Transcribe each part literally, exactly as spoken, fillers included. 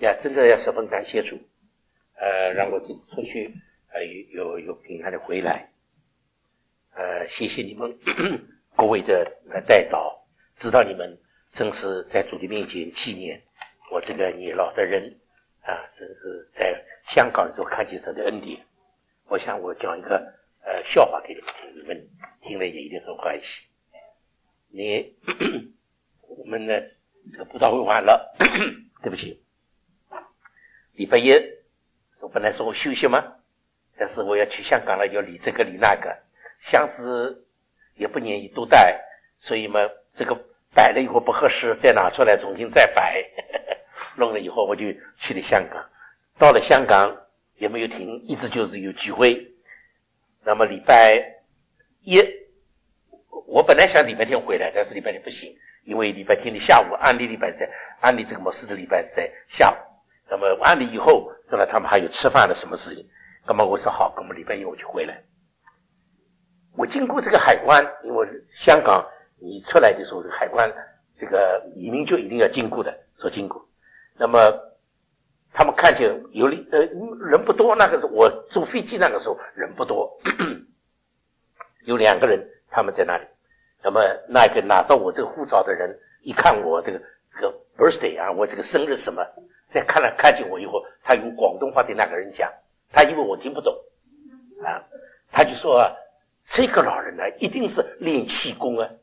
呀，真的要十分感谢主，呃，让我这次出去，呃，有有平安的回来，呃，谢谢你们各位的带祷，知道你们正是在主的面前纪念我这个年老的人啊，真是在香港的时候看见神的恩典。我想我讲一个呃笑话给你们听，你们听了也一定很欢喜。你我们呢这个布道会完了，对不起，礼拜一我本来说我休息嘛，但是我要去香港了，要理这个理那个，箱子也不愿意都带，所以嘛这个摆了以后不合适，再拿出来重新再摆，弄了以后我就去了香港。到了香港也没有停，一直就是有聚会。那么礼拜一我本来想礼拜天回来，但是礼拜天不行，因为礼拜天的下午安利礼拜在安利这个牧师的礼拜是在下午，那么安利以后后来他们还有吃饭的什么事情，那么我说好，那么礼拜一我就回来。我经过这个海关，因为香港你出来的时候这个海关这个移民就一定要经过的，说经过，那么他们看见有呃人不多，那个时候我坐飞机那个时候人不多，有两个人他们在那里。那么那个拿到我这个护照的人一看我这个这个 birthday 啊，我这个生日什么，再看了看见我以后，他用广东话对那个人讲，他以为我听不懂啊，他就说啊，这个老人呢一定是练气功啊。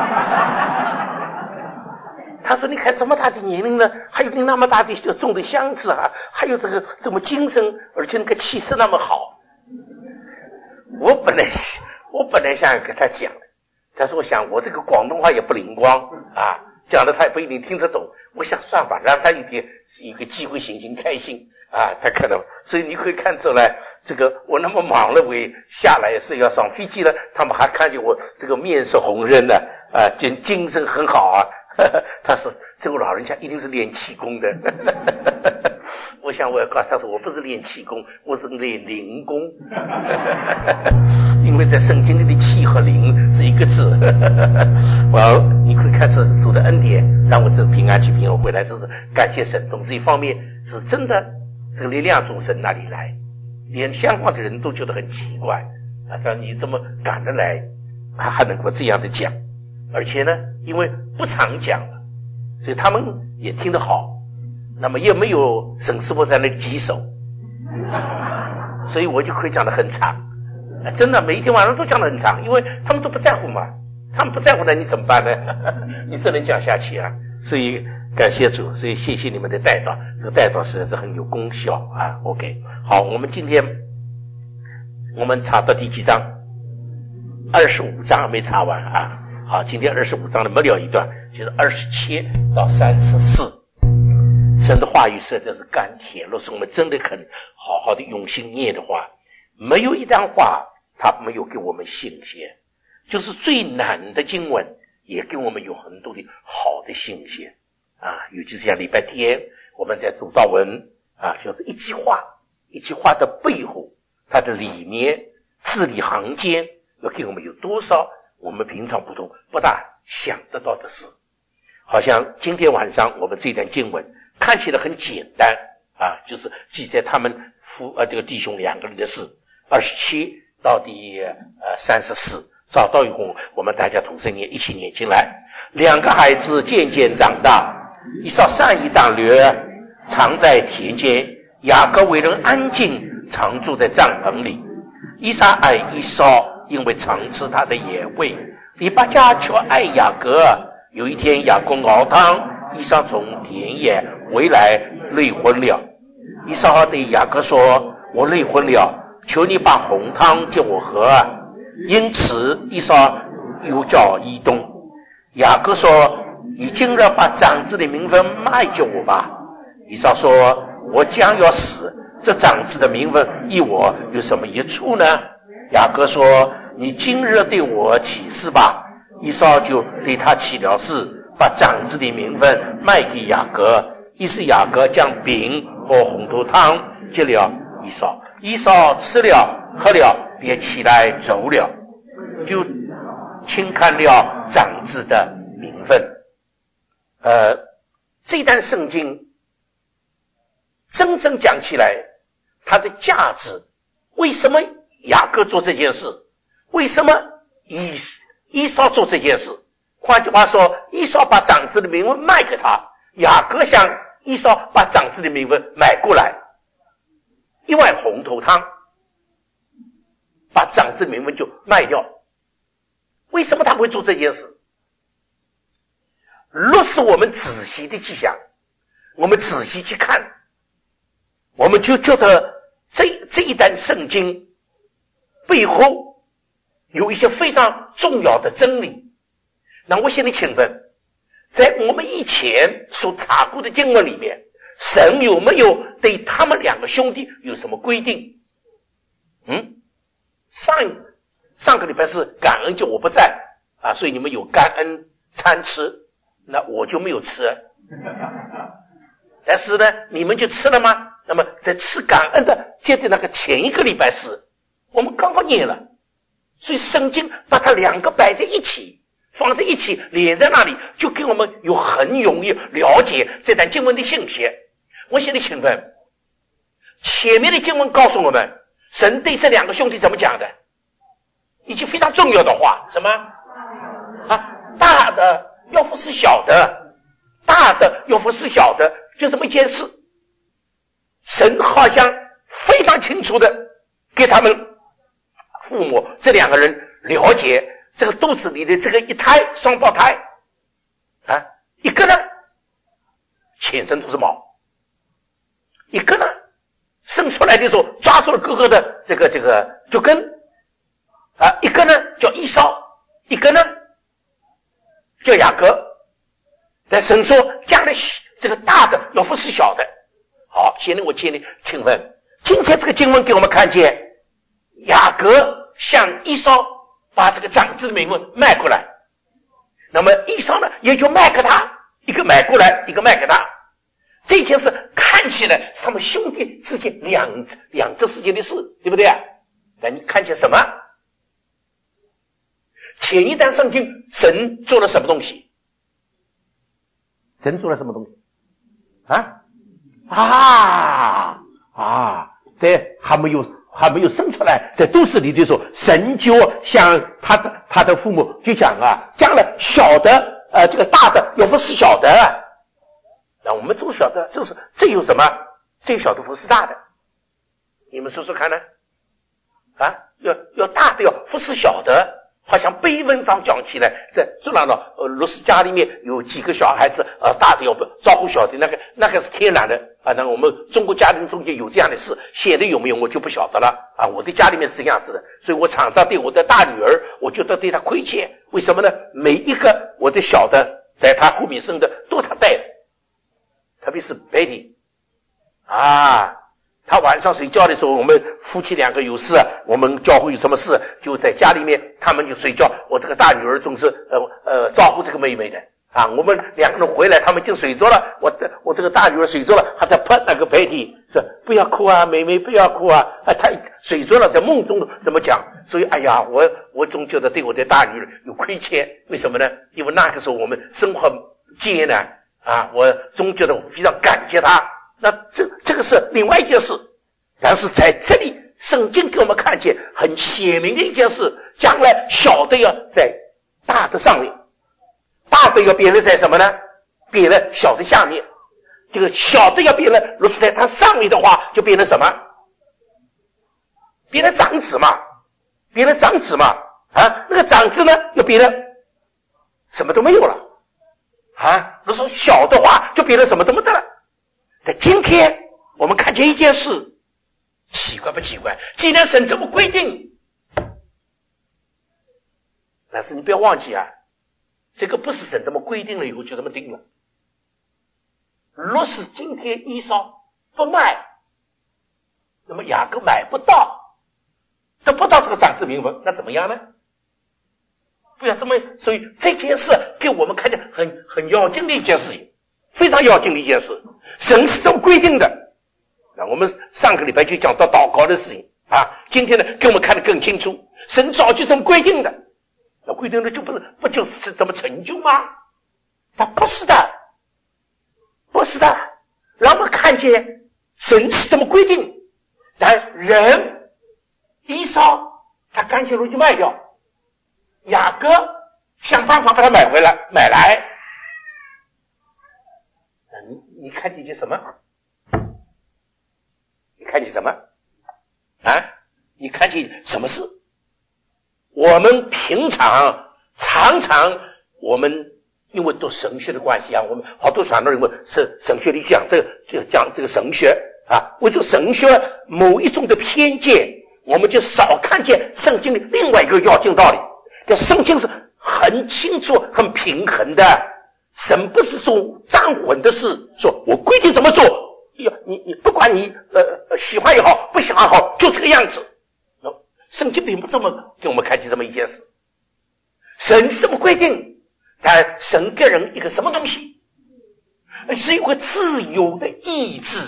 他说你看这么大的年龄呢，还有那么大的重的箱子啊，还有这个这么精神，而且那个气势那么好。我本来我本来想跟他讲的，但是我想我这个广东话也不灵光啊，讲的他也不一定听得懂。我想算吧，让他一点一个机会心情开心啊，他可能，所以你可以看出来，这个我那么忙了，我也下来是要上飞机了，他们还看见我这个面色红润的啊，精精神很好啊。他说这个老人家一定是练气功的。我想我要告诉他说，我不是练气功，我是练灵功。因为在圣经里的气和灵是一个字。我你可以看出主的恩典，让我这平安去平安回来，就是感谢神。从这一方面是真的，这个力量从神那里来，连香港的人都觉得很奇怪啊，说你怎么赶得来，还还能够这样的讲。而且呢，因为不常讲了，所以他们也听得好，那么也没有沈师傅在那里棘手，所以我就可以讲得很长，真的每一天晚上都讲得很长，因为他们都不在乎嘛，他们不在乎呢，你怎么办呢？你只能讲下去啊。所以感谢主，所以谢谢你们的带祷，这个带祷实在是很有功效啊。OK， 好，我们今天我们查到第几章？二十五章还没查完啊。好，今天二十五章的末了一段，就是二十七到三十四。神的话语实在是甘甜，若是我们真的肯好好的用心念的话，没有一段话它没有给我们信心，就是最难的经文也给我们有很多的好的信心啊。尤其是像礼拜天我们在读道文啊，就是一句话一句话的背后，它的里面字里行间要给我们有多少我们平常不懂不大想得到的事。好像今天晚上我们这段经文看起来很简单啊，就是记载他们夫呃这个弟兄两个人的事，二十七到第呃三十四，找到以后我们大家同声念一起念进来。两个孩子渐渐长大，以扫善于党略，常在田间；雅各为人安静，常住在帐篷里。以撒爱以扫，因为常吃他的野味。利巴加却爱雅各。有一天雅各熬汤，以扫从田野回来，累昏了。以扫对雅各说：我累昏了，求你把红汤借我喝。因此以扫又叫以东。雅各说：你今日把长子的名分卖给我吧。以扫说：我将要死，这长子的名分与我有什么益处呢？雅各说：你今日对我起誓吧。以扫就对他起了誓，把长子的名分卖给雅各。于是雅各将饼和红豆汤给了以扫。以扫吃了喝了，便起来走了，就轻看了长子的名分。呃，这段圣经真正讲起来，它的价值，为什么雅各做这件事？为什么以以扫做这件事？换句话说，以扫把长子的名分卖给他，雅各向以扫把长子的名分买过来，一碗红头汤，把长子的名分就卖掉。为什么他会做这件事？若是我们仔细的去想，我们仔细去看，我们就觉得这这一段圣经背后有一些非常重要的真理。那我现在请问，在我们以前所查过的经文里面，神有没有对他们两个兄弟有什么规定？嗯，上上个礼拜是感恩节我不在啊，所以你们有感恩餐吃，那我就没有吃。但是呢，你们就吃了吗？那么在吃感恩的接的那个前一个礼拜是我们刚好念了，所以圣经把它两个摆在一起，放在一起连在那里，就给我们有很容易了解这段经文的信息。我现在请问，前面的经文告诉我们神对这两个兄弟怎么讲的？一句非常重要的话，什么啊？大的要服侍小的，大的要服侍小的，就这么一件事。神好像非常清楚的给他们父母这两个人了解这个肚子里的这个一胎双胞胎啊，一个呢全身都是毛，一个呢生出来的时候抓住了哥哥的这个这个脚跟啊，一个呢叫以扫，一个呢叫雅各。但神说将来这个大的要服侍小的。好，现在我请你请问，今天这个经文给我们看见雅各向以扫把这个长子的名分卖过来，那么以扫呢也就卖给他，一个买过来，一个卖给他。这件事看起来是他们兄弟之间两两者之间的事，对不对啊？那你看见什么？前一段圣经神做了什么东西？神做了什么东西啊？啊啊，在还没有还没有生出来，在肚子里的时候，神就向他的他的父母就讲啊，将来小的呃这个大的要服侍小的。那我们都晓得，这是这有什么？这小的服侍大的，你们说说看呢？啊，要要大的要服侍小的。好像碑文上讲起来，在这样的呃，若是家里面有几个小孩子，呃，大的要不照顾小的，那个那个是天然的啊。那我们中国家庭中间有这样的事，现在有没有我就不晓得了啊。我的家里面是这样子的，所以我常常对我的大女儿，我觉得对她亏欠。为什么呢？每一个我的小的，在她后面生的都她带的，特别是 Betty 啊。他晚上睡觉的时候，我们夫妻两个有事，我们教会有什么事，就在家里面，他们就睡觉。我这个大女儿总是呃呃照顾这个妹妹的啊。我们两个人回来，他们就睡着了。我的我这个大女儿睡着了，还在拍那个白体，说不要哭啊，妹妹不要哭啊。啊，她睡着了，在梦中怎么讲？所以哎呀，我我总觉得对我的大女儿有亏欠。为什么呢？因为那个时候我们生活艰难啊，我总觉得我非常感谢她。那这这个是另外一件事，但是在这里圣经给我们看见很显明的一件事，将来小的要在大的上面，大的要变得在什么呢？变得小的下面。这个小的要变得，若是在它上面的话，就变成什么？变成长子嘛，变成长子嘛啊，那个长子呢又变得什么都没有了啊。若说小的话，就变成什么都没得了。在今天我们看见一件事，奇怪不奇怪？既然神这么规定，但是你不要忘记啊，这个不是神这么规定了以后就这么定了。若是今天以扫不卖，那么雅各买不到，得不到这个长子名分，那怎么样呢？不要这么，所以这件事给我们看见很很要紧的一件事情，非常要紧的一件事。神是这么规定的。那我们上个礼拜就讲到祷告的事情啊，今天呢给我们看得更清楚，神早就这么规定的。那规定的就不是不就是这么成就吗？他不是的，不是的。让我们看见神是这么规定，但人以扫他甘心乐意卖掉，雅各想办法把它买回来买来。你你看见些什么？你看见什么啊？你看见什么事？我们平常常常我们因为读神学的关系啊，我们好多传统人认为是神学里讲这个就讲这个神学啊，为这神学某一种的偏见，我们就少看见圣经里另外一个要紧道理。这圣经是很清楚很平衡的，神不是做脏混的事，说我规定怎么做，你你不管你呃喜欢也好不喜欢也好，就这个样子。圣经并不这么给我们看见这么一件事，神这么规定，但神给人一个什么东西？是有个自由的意志。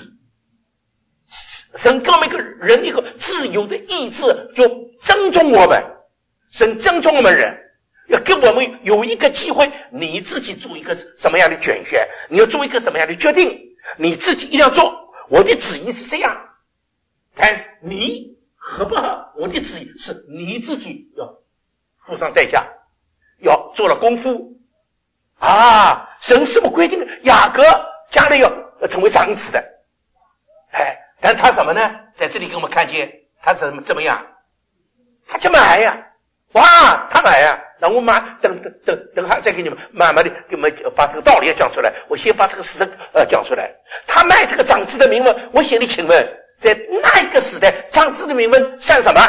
神给我们一个人一个自由的意志，就尊重我们。神尊重我们人，要给我们有一个机会，你自己做一个什么样的拣选，你要做一个什么样的决定，你自己一定要做。我的旨意是这样，但你合不合我的旨意是你自己要付上代价，要做了功夫啊！神什么规定？雅各将来要成为长子的，哎，但他什么呢？在这里给我们看见他怎么怎么样？他就买呀，哇，他买呀！那我马等等等等下再给你们慢慢的给你们把这个道理也讲出来。我先把这个事实呃讲出来。他卖这个长子的名分，我心里请问，在那一个时代，长子的名分算什么？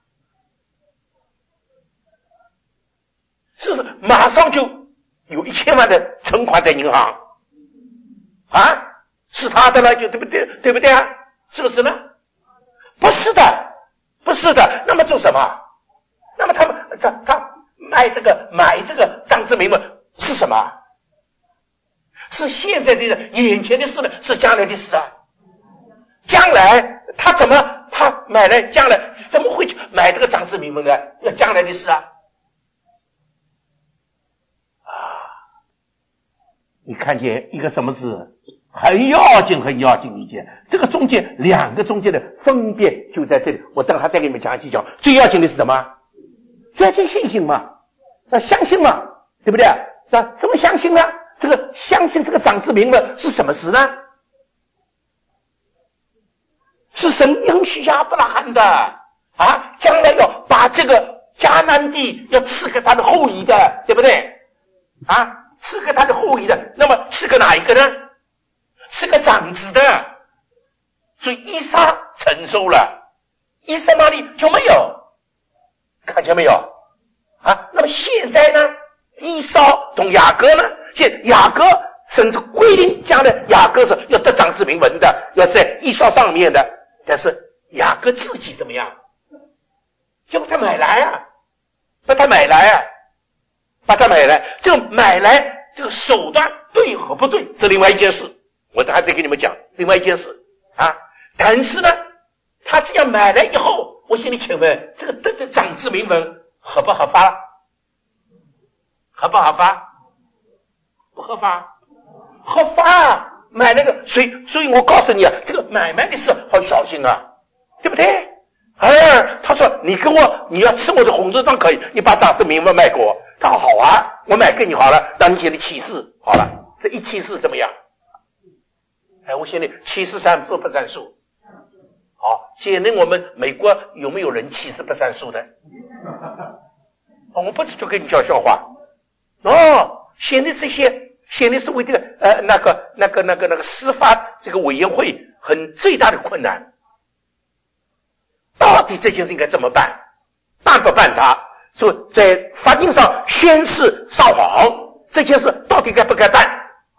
是不是马上就有一千万的存款在银行啊？是他的了，就对不对？对不对啊？是不是呢？不是的，不是的。那么做什么？那么他们他他卖这个买这个长子名分是什么？是现在的眼前的事呢？是将来的事啊？将来他怎么他买来将来怎么会去买这个长子名分呢？要将来的事啊？你看见一个什么事很要紧很要紧一件，这个中间两个中间的分别就在这里，我等下再给你们讲一讲。最要紧的是什么？最要紧信心嘛，要相信嘛，对不对？那怎么相信呢？这个相信这个长子名分是什么事呢？是神应许亚伯拉罕的啊，将来要把这个迦南地要赐给他的后裔的，对不对啊？是个他的后裔的，那么是个哪一个呢？是个长子的，所以以撒承受了，以撒那里就没有，看见没有啊？那么现在呢？以扫同雅各呢？现雅各甚至规定将来雅各是要得长子名分的，要在以扫上面的，但是雅各自己怎么样？就把他买来啊，把他买来啊。把它买来，这个买来这个手段对和不对是另外一件事，我等下再给你们讲另外一件事啊。但是呢，他这样买来以后，我心里请问，这个这个长子名分合不合法？合不合法？不合法？合法！买那个，所以所以我告诉你啊，这个买卖的事好小心啊，对不对？哎，他说你跟我你要吃我的红豆汤可以，你把长子名分卖给我。他说好啊，我买给你好了，让你写的启示好了，这一启示怎么样？哎，我现在启示算数不算数？好，现在我们美国有没有人启示不算数的？哦，我不是就跟你讲笑话哦。现在这些现在是为这个呃那个那个那个那个司法这个委员会很最大的困难，到底这件事应该怎么办？办不办他？说在法庭上宣誓撒谎这件事到底该不该办？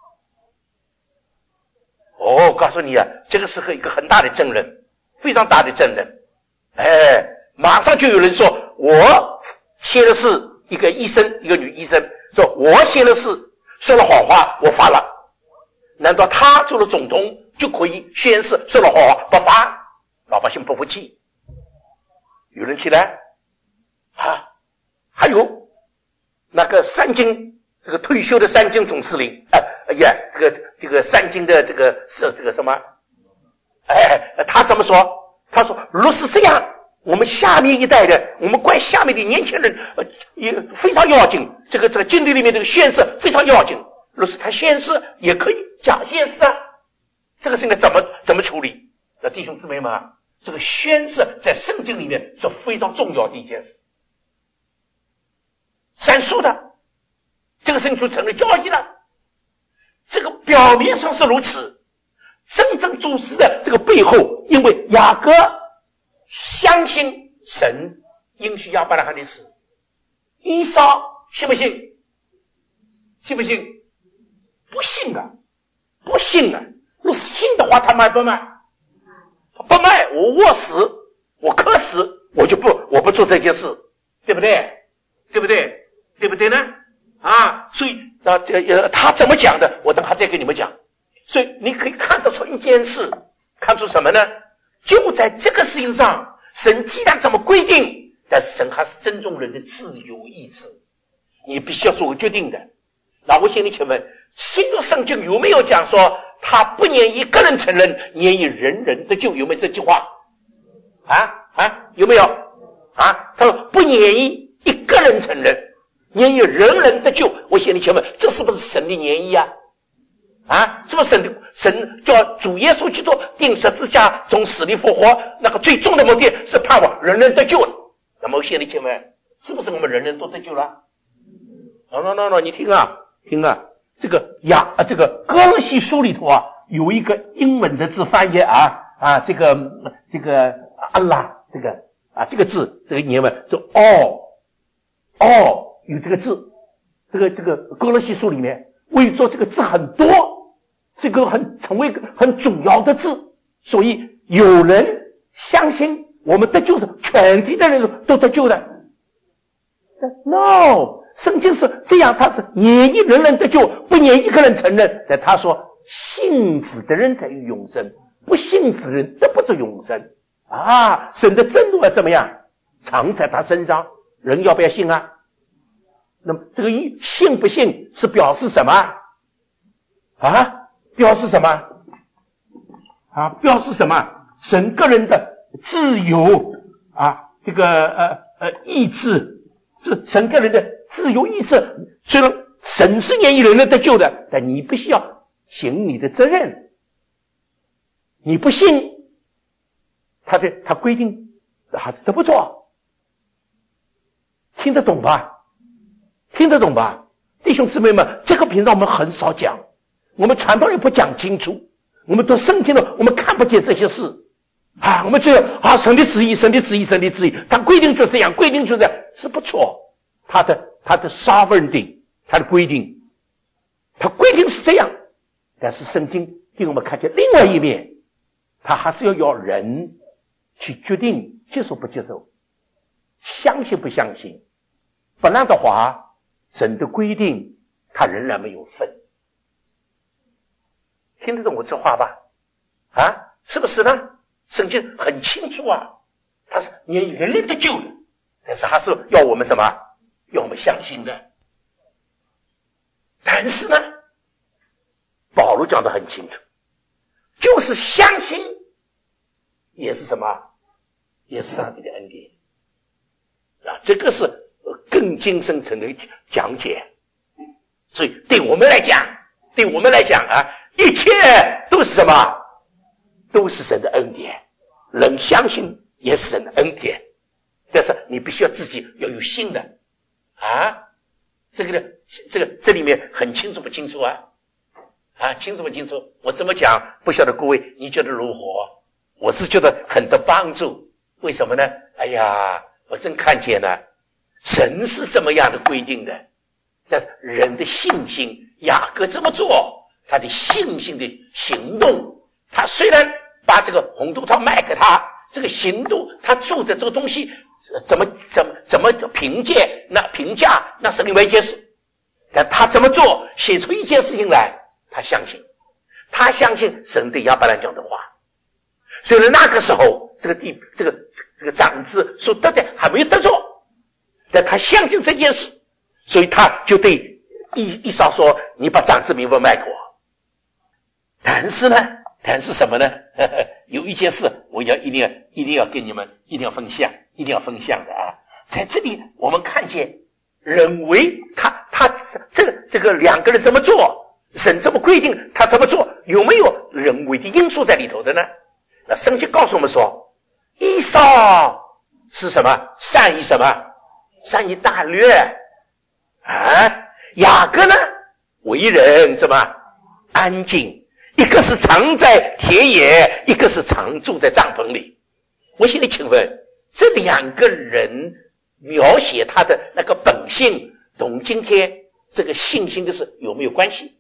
哦，告诉你啊，这个是一个很大的争论，非常大的争论。哎，马上就有人说我写的是一个医生，一个女医生说我写的是说了谎话，我罚了。难道他做了总统就可以宣誓说了谎话不罚？老百姓不服气，有人起来啊。还有那个三军这个退休的三军总司令，哎、呃、呀，这个这个三军的这个是这个什么， 哎，他怎么说？他说若是这样，我们下面一代人，我们怪下面的年轻人呃也非常要紧，这个这个经历里面这个宣誓非常要紧。若是他宣誓也可以假宣誓啊，这个是应该怎么怎么处理？那弟兄姊妹们啊，这个宣誓在圣经里面是非常重要的一件事，闪烁的，这个事情就成了交易了。这个表面上是如此，真正注视的这个背后，因为雅各相信神应许亚伯拉罕的事，以扫信不信？信不信？不信啊，不信啊！若是信的话，他卖不卖？不卖，我饿死，我渴死，我就不，我不做这件事，对不对？对不对？对不对呢？啊，所以啊，呃，他怎么讲的，我等下再给你们讲。所以你可以看得出一件事，看出什么呢？就在这个事情上，神既然这么规定，但是神还是尊重人的自由意志，你必须要做个决定的。那我向你请问，新约圣经有没有讲说他不愿意个人承认，愿意人人得救？有没有这句话？啊啊，有没有？啊，他说不愿意一个人承认，愿意人人得救。我向你请问，这是不是神的愿意啊？啊，是不是神的神叫主耶稣基督钉十字架从死里复活，那个最终的目的是盼望人人得救了。那么我向你请问，是不是我们人人都得救了？ no no no no 你听啊听啊，这个呀啊这个哥罗西书里头啊有一个英文的字翻译啊啊这个这个安拉这个啊这个字这个原文就 all all 有这个字，这个这个哥罗西书里面为做这个字很多，这个很成为一个很重要的字，所以有人相信我们得救的，全体的人都得救的。No， 圣经是这样，他是愿意人人得救，不愿意一个人承认。但他说信子的人才有永生，不信子的人得不着永生啊！神的真怒要怎么样？藏在他身上，人要不要信啊？那么这个信不信是表示什么啊？表示什么啊？表示什么？神个人的自由啊，这个呃呃意志，这神个人的自由意志。虽然神是愿意人人得救的，但你必须要尽你的责任。你不信，他的他规定还是得不着。听得懂吧？听得懂吧？弟兄姊妹们，这个平常我们很少讲，我们传道人不讲清楚，我们读圣经了，我们看不见这些事啊，我们只有啊神的旨意，神的旨意，神的旨意，他规定就这样，规定就这样，是不错。他的他的 sovereignty， 他的规定，他规定是这样，但是圣经给我们看见另外一面，他还是要要人去决定接受不接受，相信不相信。不然的话，神的规定他仍然没有分。听得懂我这话吧？啊，是不是呢？圣经很清楚啊，他是愿意人类得救的，但是还是要我们什么？要我们相信的。但是呢，保罗讲得很清楚，就是相信也是什么？也是上帝的恩典啊，这个是更精深层的讲解。所以对我们来讲，对我们来讲啊，一切都是什么？都是神的恩典。人相信也是神的恩典，但是你必须要自己要有信的啊。这个呢，这个这里面很清楚不清楚啊？啊，清楚不清楚？我这么讲，不晓得各位你觉得如何？我是觉得很多帮助。为什么呢？哎呀，我真看见了，神是这么样的规定的，但人的信心，雅各这么做，他的信心的行动，他虽然把这个红豆汤卖给他，这个行动他做的这个东西怎么怎么怎么评价那评价那是另外一件事，但他怎么做写出一件事情来，他相信他相信神对亚伯兰讲的话。所以那个时候这个地这个这个长子所得的还没有得着，但他相信这件事，所以他就对以以扫说，你把长子名分卖给我。但是呢但是什么呢？呵呵，有一件事我要一定要一定要跟你们一定要分享，一定要分享的啊！在这里我们看见人为他他这个这个两个人怎么做，神这么规定他怎么做，有没有人为的因素在里头的呢？那圣经告诉我们说，以扫是什么？善于什么？善于大略啊！雅各呢？为人怎么安静？一个是常在田野，一个是常住在帐篷里。我现在请问，这两个人描写他的那个本性，同今天这个信心的事有没有关系？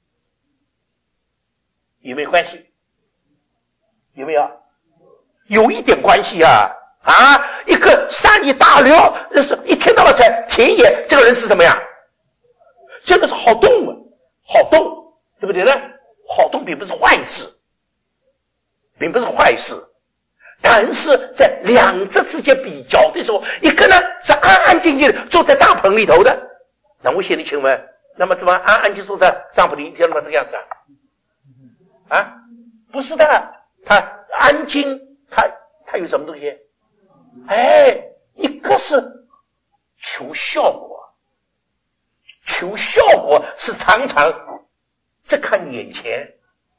有没有关系？有没有？有一点关系啊！啊，一个善于大略，就是一天到晚在田野，这个人是什么呀？这个是好动物，好动，对不对呢？好动并不是坏事，并不是坏事，但是在两者之间比较的时候，一个呢是安安静静的坐在帐篷里头的，那我现在请问，那么怎么安安静静坐在帐篷里一天那么这个样子啊？啊，不是的，他安静，他他有什么东西？哎，一个是求效果，求效果是常常只看眼前，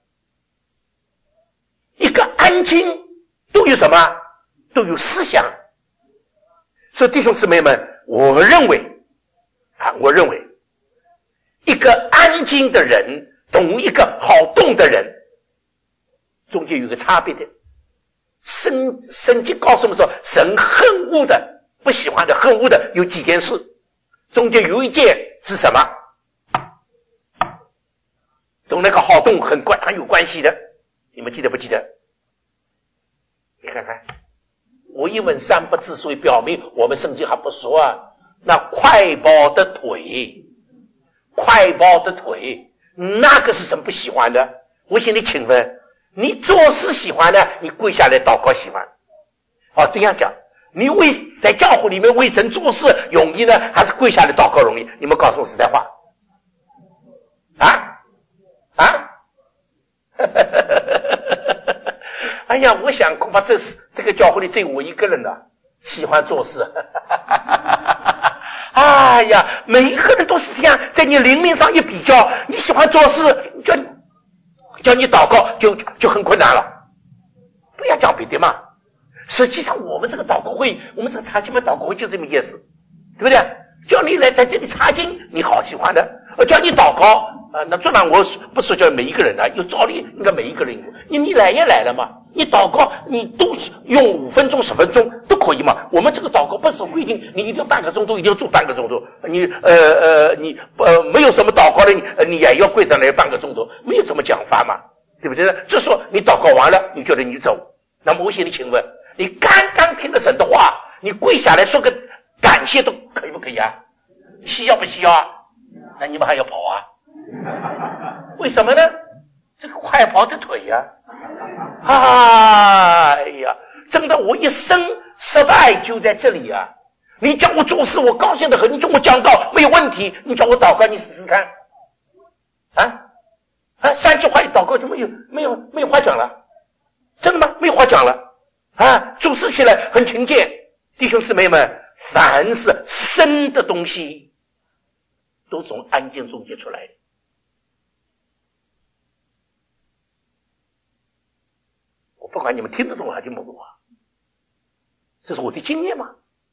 一个安静都有什么？都有思想。所以弟兄姊妹们，我认为啊，我认为一个安静的人同一个好动的人中间有个差别的。圣圣经告诉我们说，神恨恶的，不喜欢的，恨恶的有几件事，中间有一件是什么？同那个好动很关很有关系的，你们记得不记得？你看看，我一问三不知，所以表明我们圣经还不说啊。那快跑的腿，快跑的腿，那个是神不喜欢的。我现在请问，你做事喜欢呢，你跪下来祷告喜欢？哦，这样讲，你为在教会里面为神做事容易呢，还是跪下来祷告容易？你们告诉我实在话。啊？啊？哎呀，我想恐怕这是这个教会里只有我一个人了，喜欢做事。哎呀，每一个人都是这样，在你灵命上一比较，你喜欢做事，叫叫你祷告就就很困难了。不要讲别的嘛。实际上，我们这个祷告会，我们这个查经班祷告会就这么一件事，对不对？叫你来在这里查经，你好喜欢的；叫你祷告。啊，那当然我不说叫每一个人啊，有道理应该每一个人，你你来也来了嘛，你祷告你都用五分钟十分钟都可以嘛。我们这个祷告不是规定你一定要半个钟头，一定要做半个钟头，你呃呃你呃没有什么祷告的，你你也要跪上来半个钟头，没有这么讲法嘛，对不对？这说你祷告完了，你觉得你走，那么我现在请问，你刚刚听了神的话，你跪下来说个感谢都可以不可以啊？需要不需要啊？那你们还要跑啊？为什么呢？这个快跑的腿呀、啊！哎呀，真的，我一生失败就在这里啊！你叫我做事，我高兴得很；你叫我讲道，没有问题；你叫我祷告，你试试看。啊啊！三句话一祷告就没有没有没有话讲了，真的吗？没有话讲了啊！做事起来很勤俭，弟兄姊妹们，凡是生的东西，都从安静中结出来的。不管你们听得懂还是听不懂啊，这是我的经验嘛。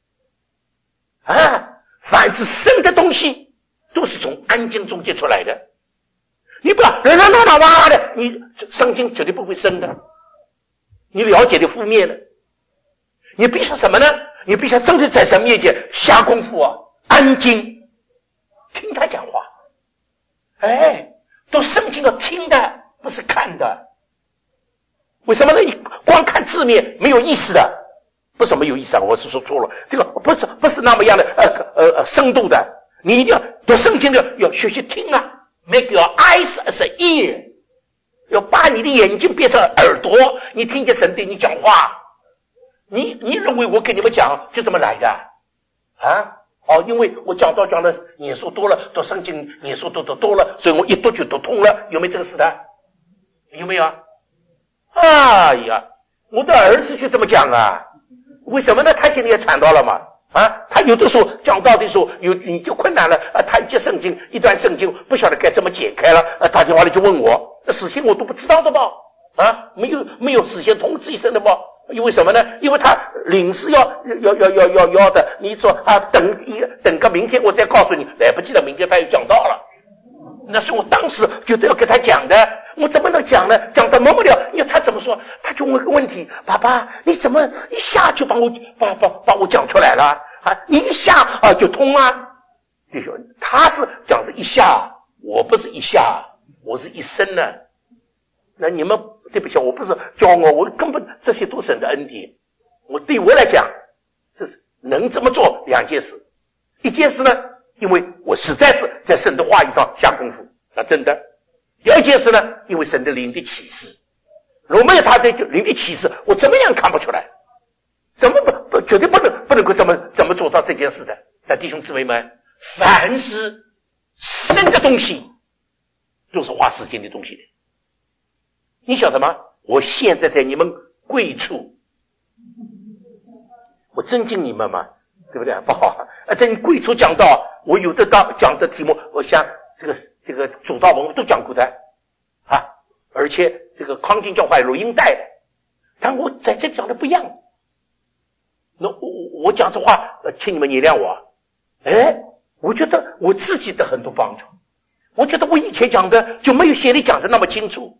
啊，凡是生的东西都是从安静中结出来的。你不要人人闹闹哇的，你圣经绝对不会生的。你了解的负面的，你必须什么呢？你必须真的在神面前下功夫啊，安静听他讲话。哎，都圣经要听的，不是看的。为什么呢？你光看字面没有意思的，不是没有意思啊，我是说错了，这个不是不是那么样的呃呃呃深度的，你一定要读圣经的要学习听啊 ，make your eyes as an ear， 要把你的眼睛变成耳朵，你听见神对你讲话，你你认为我给你们讲就这么来的啊？哦，因为我讲到讲了年数多了，读圣经年数读得多了，所以我一读就读通了，有没有这个事的？有没有啊？ 哎呀，我的儿子就这么讲啊，为什么呢？他现在也传到了嘛。啊，他有的时候讲道的时候有你就困难了啊，他一节圣经一段圣经不晓得该怎么解开了啊，打电话来就问我，这事情我都不知道的吧？啊，没有没有事先通知一声的吧？因为什么呢？因为他临时要要要要要要的，你说啊，等一等个明天我再告诉你，来不及了，明天他又讲到了，那是我当时就得要给他讲的。我怎么能讲呢？讲得没不了，因为他怎么说？他就问个问题：爸爸，你怎么一下就把我把把把我讲出来了啊？你一下啊就通啊？就说他是讲是一下，我不是一下，我是一生呢。那你们对不起，我不是教我，我根本这些都是神的恩典。我对我来讲，这是能这么做两件事。一件事呢，因为我实在是在神的话语上下功夫，那真的。第二件事呢，因为神的灵的启示，如果没有他的灵的启示，我怎么样看不出来？怎么不不绝对不能不能够怎么怎么做到这件事的？那弟兄姊妹们，凡是生的东西，都是花时间的东西的。你晓得吗？我现在在你们贵处，我尊敬你们嘛，对不对？不好，在你贵处讲到，我有的到讲的题目，我想这个这个主道文都讲过的啊，而且这个康定教会录音带的，但我在这讲的不一样。那我我讲这话，请你们原谅我。哎，我觉得我自己的很多帮助，我觉得我以前讲的就没有写里讲的那么清楚。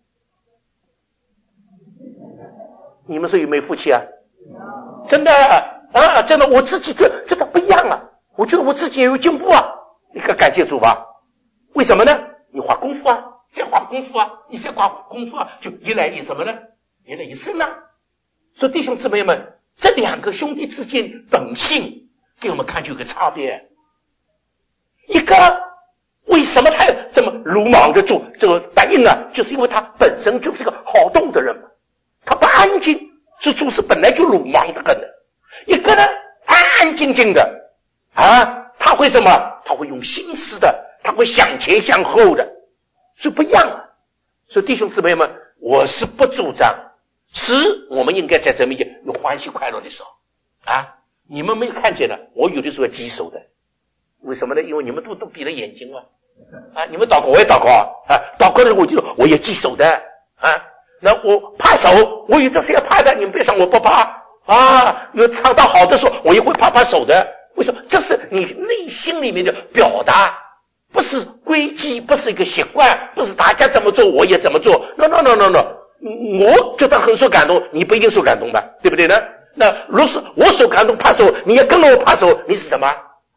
你们说有没有福气啊？真的啊，真的，我自己这这个不一样啊！我觉得我自己也有进步啊！你可感谢主吧？为什么呢？你花功夫啊，再花功夫啊，你再花功夫啊，就一来一什么呢？一来一生啊！所以弟兄姊妹们，这两个兄弟之间本性给我们看就有个差别。一个为什么他这么鲁莽的做这个答应啊？就是因为他本身就是个好动的人嘛。他不安静，是主是本来就鲁莽的很的。一个呢，安安静静的啊，他会什么？他会用心思的，他会向前向后的，是不一样的。所以弟兄姊妹们，我是不主张，是我们应该在这面前有欢喜快乐的时候啊。你们没有看见的，我有的时候要棘手的，为什么呢？因为你们都都闭着眼睛嘛啊，你们祷告我也祷告啊，祷告的我就我也棘手的啊。那我怕手，我有的时候要怕的，你们别想我不怕啊。有唱到好的时候，我也会怕怕手的。为什么？这是你内心里面的表达，不是规矩，不是一个习惯，不是大家怎么做我也怎么做。no no no no no， 我觉得很受感动，你不一定受感动吧？对不对呢？那如果是我受感动怕手，你也跟着我怕手，你是什么？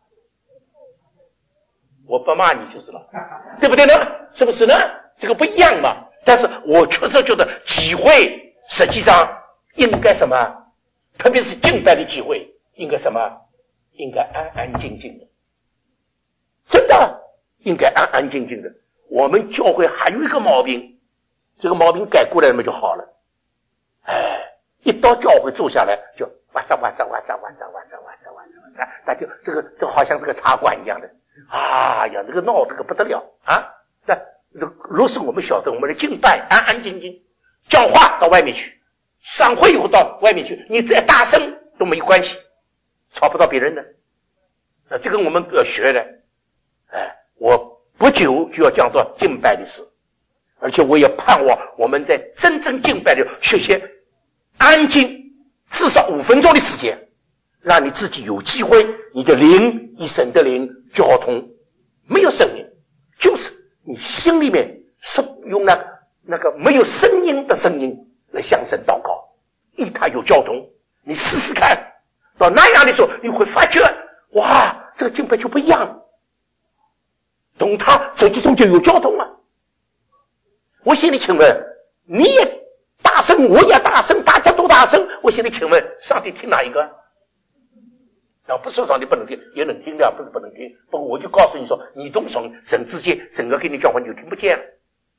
我不骂你就是了，对不对呢？是不是呢？这个不一样嘛。但是我确实觉得机会实际上应该什么，特别是敬拜的机会应该什么，应该安安静静的，真的应该安安静静的。我们教会还有一个毛病，这个毛病改过来了就好了。哎，一到教会坐下来就哇喳哇喳哇喳哇喳哇喳哇喳哇喳，那就这个这好像这个茶馆一样的啊呀，这个闹这个不得了啊！那若是我们晓得我们的敬拜安安静静，讲话到外面去，散会以后到外面去，你再大声都没关系，吵不到别人的。那这个我们要学的。哎，我不久就要讲到敬拜的事，而且我也盼望我们在真正敬拜的学些安静，至少五分钟的时间，让你自己有机会，你的灵以神的灵交通，没有声音，就是你心里面是用那个那个没有声音的声音来向神祷告，一它有交通，你试试看，到那样的时候，你会发觉，哇，这个敬拜就不一样。懂它，这其中就有交通了。我心里请问，你也大声，我也大声，大家都大声，我心里请问，上帝听哪一个？啊，不是上帝不能听，也能听的，不是不能听。不过我就告诉你说，你动手，神之间，神要跟你交换，你就听不见了。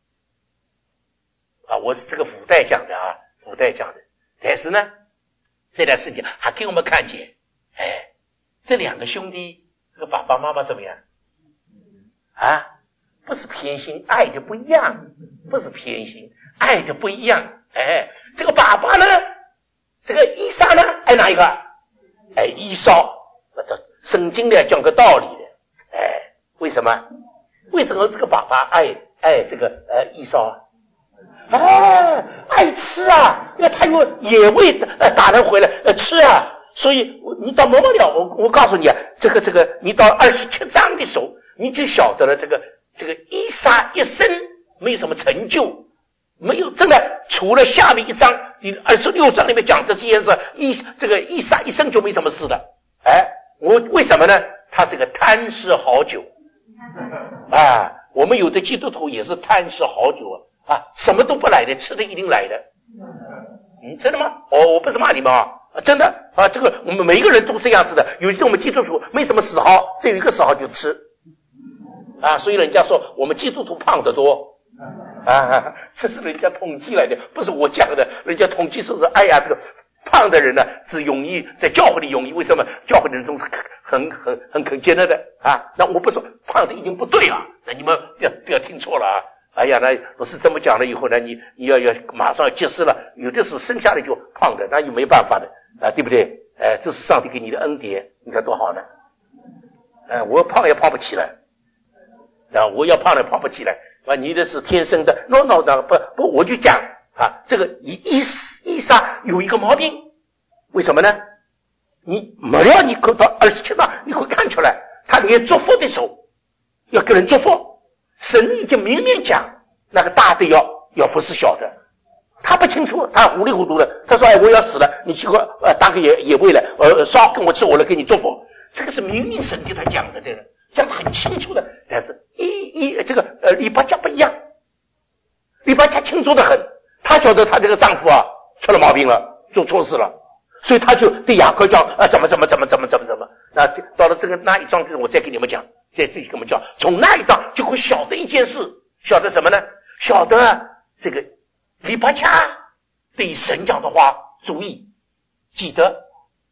啊，我是这个附带讲的啊，附带讲的。但是呢，这段时间还给我们看见，哎，这两个兄弟，这个爸爸妈妈怎么样？啊，不是偏心，爱的不一样，不是偏心，爱的不一样。哎， 这个爸爸呢，这个以撒呢，爱哪一个？哎，以扫。圣经里讲个道理的，哎，为什么？为什么这个爸爸爱爱这个呃以扫啊？哎，爱吃啊，那他有野味呃打人回来呃吃啊，所以你到末了，我我告诉你啊，这个这个，你到二十七章的时候，你就晓得了，这个这个以撒一生没有什么成就，没有真的，除了下面一章，第二十六章里面讲的这些事，以这个以撒一生就没什么事的，哎。我为什么呢？他是个贪吃好酒啊！我们有的基督徒也是贪吃好酒啊，啊什么都不来的，吃的一定来的。嗯，真的吗？哦，我不是骂你们啊，真的啊，这个我们每一个人都这样子的。有些我们基督徒没什么嗜好，只有一个嗜好就吃啊，所以人家说我们基督徒胖得多啊，这是人家统计来的，不是我讲的。人家统计说是，哎呀，这个。胖的人呢是容易在教会里容易，为什么？教会的人都是很很很肯接纳的啊。那我不说胖的已经不对了，那你们不要不要听错了啊！哎呀，那老师这么讲了以后呢，你你要要马上要接受了，有的是生下来就胖的，那就没办法的啊，对不对？哎，这是上帝给你的恩典，你看多好呢！哎，我胖也胖不起来啊，我要胖也胖不起来啊，你的是天生的。no no no， 不不，我就讲。啊，这个以以以撒有一个毛病，为什么呢？你没了，你到二十七章，你会看出来，他连祝福的时候要跟人祝福，神已经明面讲，那个大的要要服侍小的，他不清楚，他糊里糊涂的，他说：“哎，我要死了，你去个呃当个野野味了，呃烧跟我吃，我来给你祝福。”这个是明明神给他讲的，对了，讲得很清楚的。但是一一这个呃利巴家不一样，利巴家清楚的很。他晓得他这个丈夫啊出了毛病了，做错事了，所以他就对雅各讲啊怎么怎么怎么怎么怎么怎么。那到了这个那一章，我再给你们讲，在这里给我们讲，从那一章就会晓得一件事，晓得什么呢？晓得这个利巴家对神讲的话，注意记得，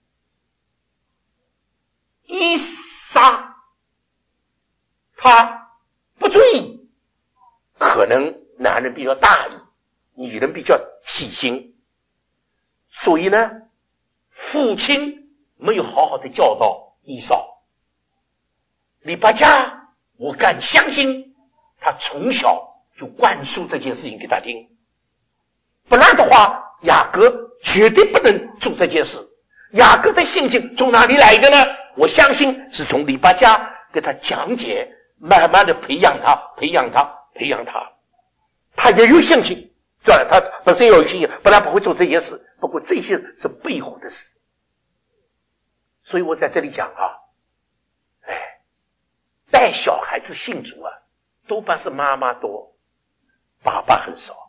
以撒他不注意，可能男人比较大意。女人比较细心，所以呢，父亲没有好好的教导以扫。利巴家，我敢相信，他从小就灌输这件事情给他听，不然的话，雅各绝对不能做这件事。雅各的信心从哪里来的呢？我相信是从利巴家给他讲解，慢慢的培养他，培养他，培养他，他也有信心。对，他本身有信心，不然不会做这些事。不过这些是背后的事，所以我在这里讲啊，哎，带小孩子信主啊，多半是妈妈多，爸爸很少，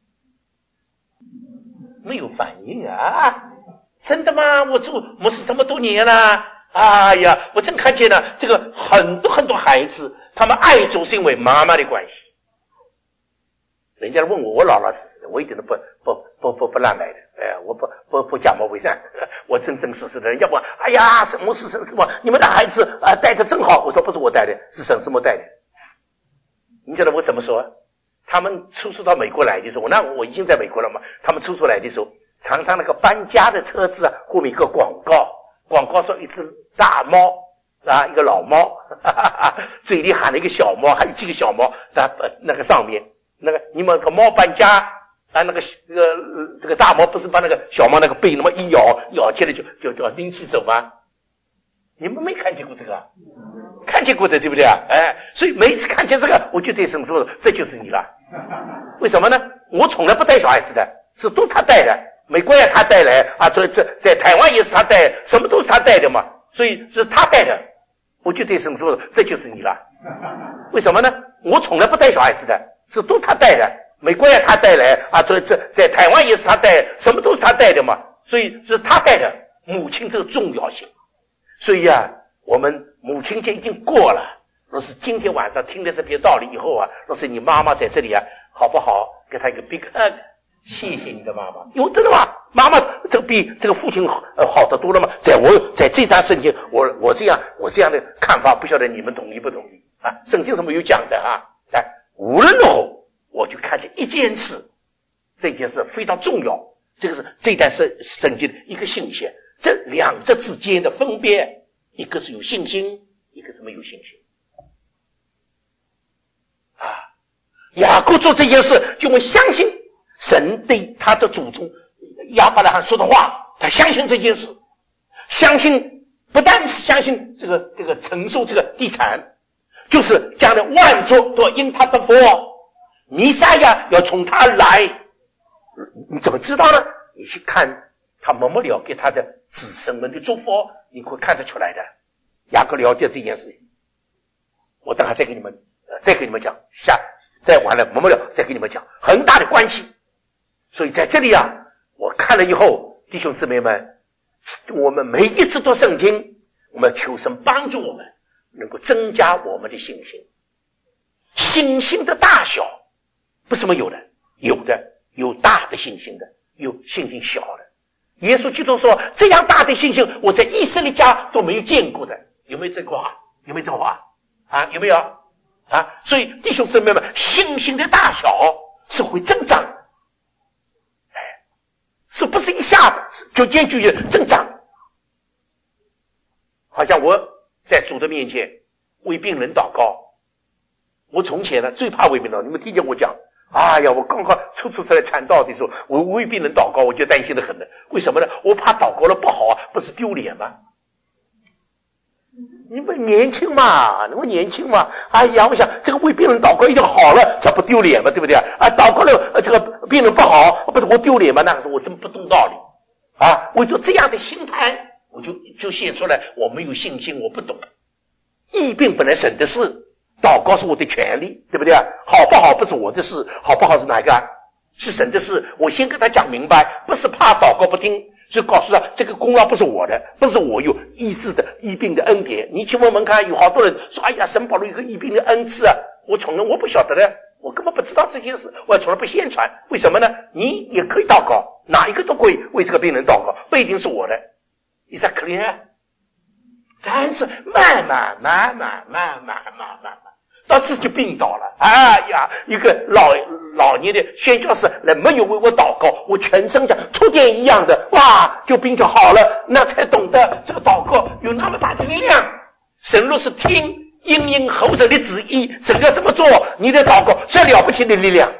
没有反应啊！真的吗？我做牧师这么多年了，哎呀，我真看见了这个很多很多孩子，他们爱主是因为妈妈的关系。人家问我，我老老实实的，我一点都不不不不不乱来的，哎，我不不不假冒伪善，我真真实实的。人家问，哎呀，什么是神什么？你们的孩子啊带的真好。我说不是我带的，是神什么带的。你晓得我怎么说？他们初初到美国来的时候，那我已经在美国了嘛。他们初初来的时候，常常那个搬家的车子啊，后面一个广告，广告说一只大猫啊，一个老猫，哈哈哈，嘴里喊了一个小猫，还有几个小猫在那个上面。那个你们个猫搬家啊，那个这个这个大猫不是把那个小猫那个背那么一咬咬起来就就就拎起走吗？你们没看见过这个？看见过的对不对啊？哎，所以每次看见这个，我就对神说：“这就是你了。”为什么呢？我从来不带小孩子的，是都他带的。美国也他带来啊，这这在台湾也是他带，什么都是他带的嘛。所以是他带的，我就对神说：“这就是你了。”为什么呢？我从来不带小孩子的。是都他带的，美国也他带来啊，这这在台湾也是他带，什么都是他带的嘛，所以是他带的。母亲这个重要性，所以啊，我们母亲节已经过了。若是今天晚上听了这篇道理以后啊，若是你妈妈在这里啊，好不好？给她一个 big hug， 谢谢你的妈妈。因为真的吗？妈妈这个比这个父亲好、呃、好得多了嘛。在我在这段圣经，我我这样我这样的看法，不晓得你们同意不同意啊？圣经上面有讲的啊，来。无论如何，我就看见一件事，这件事非常重要， 这个是这一段圣圣经的一个信息。这两者之间的分别，一个是有信心，一个是没有信心。啊，雅各做这件事，就会相信神对他的祖宗亚伯拉罕说的话，他相信这件事，相信不但是相信这个这个承受这个地产，就是将来万族都因他得福，弥赛亚要从他来。你怎么知道呢？你去看他末末了给他的子孙们的祝福，你会看得出来的。雅各了解这件事情，我等下再给你们呃再给你们讲，下再完了末末了再给你们讲，很大的关系。所以在这里啊，我看了以后，弟兄姊妹们，我们每一次读圣经，我们求神帮助我们能够增加我们的信心。信心的大小不是没有的，有的有大的信心的，有信心小的。耶稣基督说，这样大的信心我在以色列家都没有见过的。有没有这个话？有没有这个话啊？有没有啊？所以弟兄姊妹们，信心的大小是会增长的，哎，是不是一下子就渐渐就增长？好像我在主的面前为病人祷告，我从前呢最怕为病人，你们听见我讲，哎呀，我刚刚初初出来传道的时候，我为病人祷告，我就担心得很的。为什么呢？我怕祷告了不好啊，不是丢脸吗？你们年轻嘛，你们年轻嘛，哎呀，我想这个为病人祷告一定好了，才不丢脸嘛，对不对啊？祷告了这个病人不好，不是我丢脸吗？那个时候我真不懂道理啊！为着这样的心态，我就就显出来我没有信心，我不懂。疫病本来神的事，祷告是我的权利，对不对啊？好不好不是我的事，好不好是哪一个？是神的事。我先跟他讲明白，不是怕祷告不听，就告诉他这个功劳不是我的，不是我有医治的医病的恩典。你去问问看，有好多人说，哎呀，神保罗有个医病的恩赐啊，我从来我不晓得的，我根本不知道这件事，我也从来不宣传。为什么呢？你也可以祷告，哪一个都可以为这个病人祷告，不一定是我的。Is that clear？ 但是慢慢慢慢慢慢慢慢慢到自己病倒了，哎呀，一个老老年的宣教士来没有为我祷告，我全身像触电一样的，哇，就病就好了，那才懂得这个祷告有那么大的力量。神若是听因应后神的旨意，神要这么做，你的祷告是了不起的力量。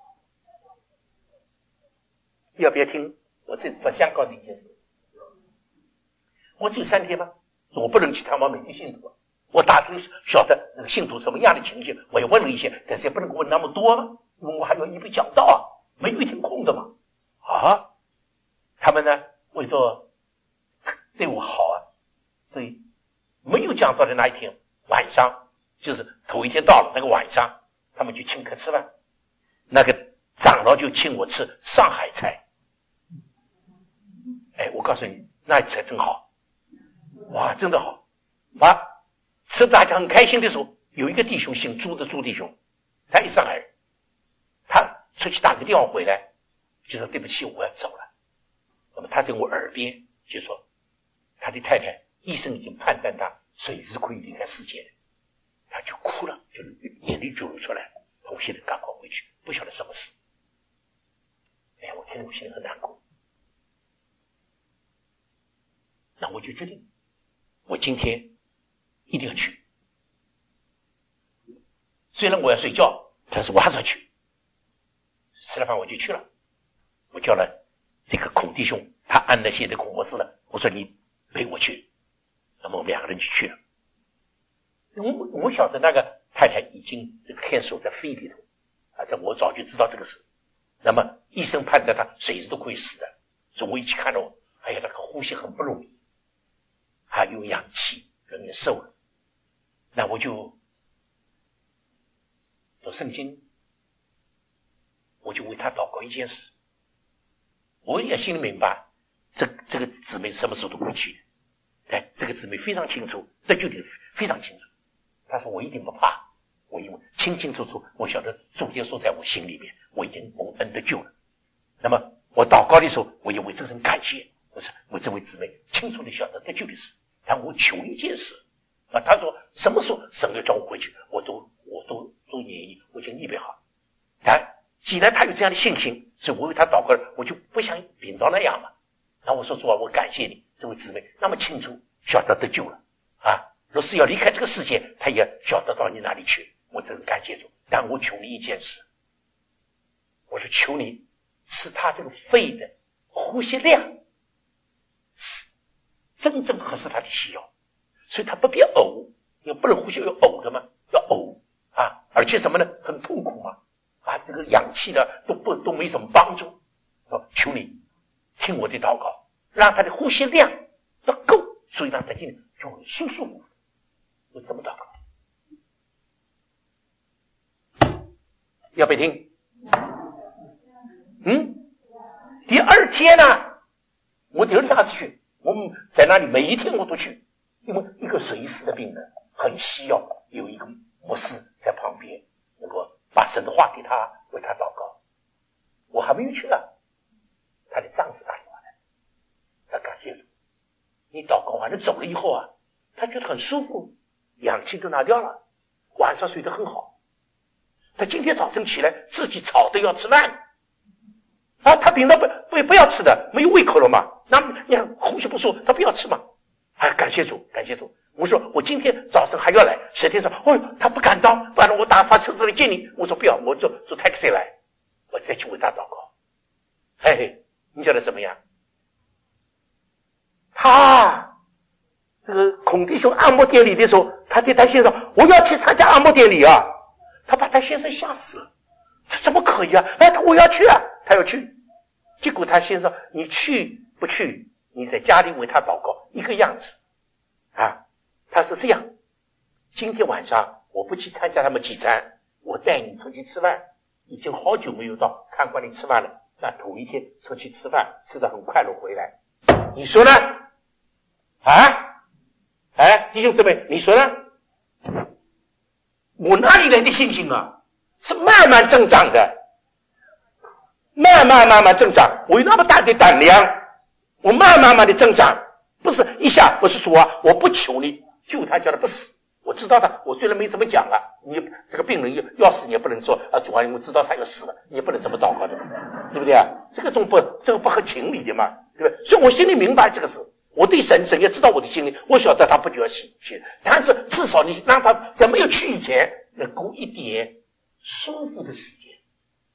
要不要听我这次到香港的一件事？我只有三天吗？我不能去探望每个信徒，我打听晓得那个信徒什么样的情形，我也问了一些，但是也不能问那么多嘛，因为我还要一笔讲道啊，没有一天空的嘛。啊，他们呢为着对我好啊，所以没有讲道的那一天晚上，就是头一天到了那个晚上，他们就请客吃饭，那个长老就请我吃上海菜。哎，我告诉你，那一菜真好。哇，真的好啊！吃大家很开心的时候，有一个弟兄姓朱的朱弟兄，他一上海人，他出去打个电话回来，就说对不起，我要走了。那么他在我耳边就说，他的太太医生已经判断他随时可以离开世界了，他就哭了，就眼泪就流出来了。我现在赶快回去，不晓得什么事。哎呀，我听了我心里很难过。那我就决定，我今天一定要去。虽然我要睡觉，但是我还是要去。吃了饭我就去了，我叫了这个孔弟兄，他安了现在孔博士了，我说你陪我去，那么我们两个人就去了。我我晓得那个太太已经这个看守在肺里头啊，这我早就知道这个事。那么医生判断他随时都可以死的，所以我一起看到我，哎呀，那个呼吸很不容易，还有氧气，人也瘦了。那我就读圣经，我就为他祷告一件事。我也心里明白，这这个姊妹什么时候都会去的。哎，这个姊妹非常清楚，得救的非常清楚。她说我一定不怕，我因为清清楚楚，我晓得主耶稣在我心里面，我已经蒙恩得救了。那么我祷告的时候，我也为这人感谢，我说为这位姊妹清楚的晓得得救的事。但我求一件事啊，他说什么时候神要叫我回去，我都我都都愿意，我就预备好。但既然他有这样的信心， 所以我为他祷告，我就不像领导那样嘛。然后我说主啊，我感谢你这位姊妹那么清楚晓得得救了啊，若是要离开这个世界，他也晓得到你哪里去，我真的感谢主。但我求你一件事，我说求你使他这个肺的呼吸量是真正合适他的需要，所以他不必呕，因为不能呼吸有呕的嘛，要呕啊，而且什么呢，很痛苦嘛啊，这个氧气呢都不都没什么帮助。说求你听我的祷告，让他的呼吸量要够，所以让他今天就很舒舒服服。我怎么祷告？要不要听？嗯，第二天呢、啊，我第二天还是去，我们在那里每一天我都去，因为一个垂死的病人很需要有一个牧师在旁边，能够把神的话给他，为他祷告。我还没有去啊，她的丈夫打电话来，他感谢主，你祷告完了走了以后啊，他觉得很舒服，氧气都拿掉了，晚上睡得很好。他今天早晨起来自己吵着要吃饭啊，他平常不不不要吃的，没有胃口了嘛，那你看呼吸不舒服，他不要吃嘛。哎，感谢主，感谢主。我说我今天早上还要来，十天说，哦，他不敢到，不然我打发车子来接你。我说不要，我坐坐 taxi 来，我再去为他祷告。嘿嘿，你晓得怎么样？他这个孔弟兄按摩典礼的时候，他对他先生，我要去参加按摩典礼啊。他把他先生吓死了，他怎么可以啊？哎，我要去啊，他要去。结果他先生，你去不去？你在家里为他祷告，一个样子啊。他说这样，今天晚上我不去参加他们聚餐，我带你出去吃饭。已经好久没有到餐馆里吃饭了，那头一天出去吃饭，吃得很快乐回来，你说呢？啊？哎，弟兄姊妹，你说呢？我哪里来的信心啊？是慢慢增长的，慢慢慢慢增长。我有那么大的胆量，我慢慢慢慢的增长，不是一下。我是主啊，我不求你救他，叫他不死。我知道他，我虽然没怎么讲啊，你这个病人要要死，你也不能说啊，主啊，我知道他要死了，你也不能这么祷告的，对不对啊？这个种不，这个不合情理的嘛，对不对？所以我心里明白这个事。我对神，神也知道我的心里，我晓得他不就要去去，但是至少你让他在没有去以前，能够一点舒服的时间。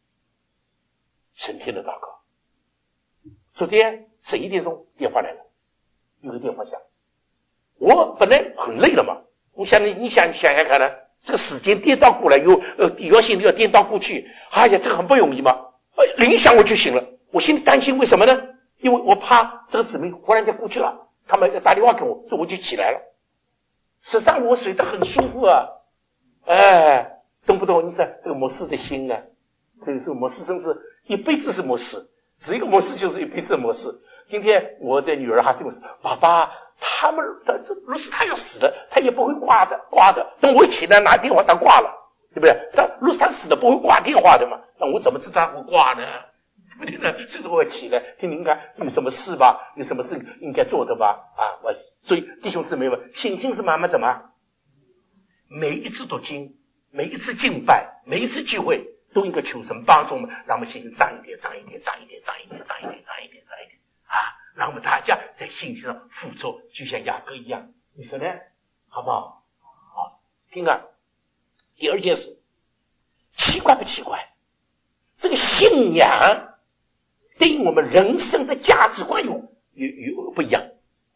神天的祷告。昨天十一点钟电话来了，有个电话响，我本来很累了嘛，你想你你想想想看呢，这个时间颠倒过来，又呃要心里要颠倒过去，哎呀，这个很不容易嘛。呃，铃一响我就醒了，我心里担心，为什么呢？因为我怕这个姊妹忽然间过去了，他们打电话给我，所以我就起来了。实际上我睡得很舒服啊，哎，懂不懂？你说这个牧师的心啊，这个是牧师真是一辈子是牧师，只一个牧师就是一辈子的牧师。今天我的女儿还跟我说，爸爸，他们的若是他要死了，他也不会挂的，挂的。等我一起来拿电话，他挂了，对不对？他若是他死了，不会挂电话的嘛，那我怎么知道他会挂呢？不对呢，所以说我起来听听看有什么事吧，有什么事应该做的吧啊！我所以弟兄姊妹们，信心是慢慢怎么？每一次读经，每一次敬拜，每一次聚会，都应该求神帮助我们，让我们信心长一点，长一点，长一点，长一点，长一点，长一点，长一点啊！让我们大家在信心上付出，就像雅各一样，你说呢？好不好？好，听啊。第二件事，奇怪不奇怪？这个信仰对我们人生的价值观有有有不一样。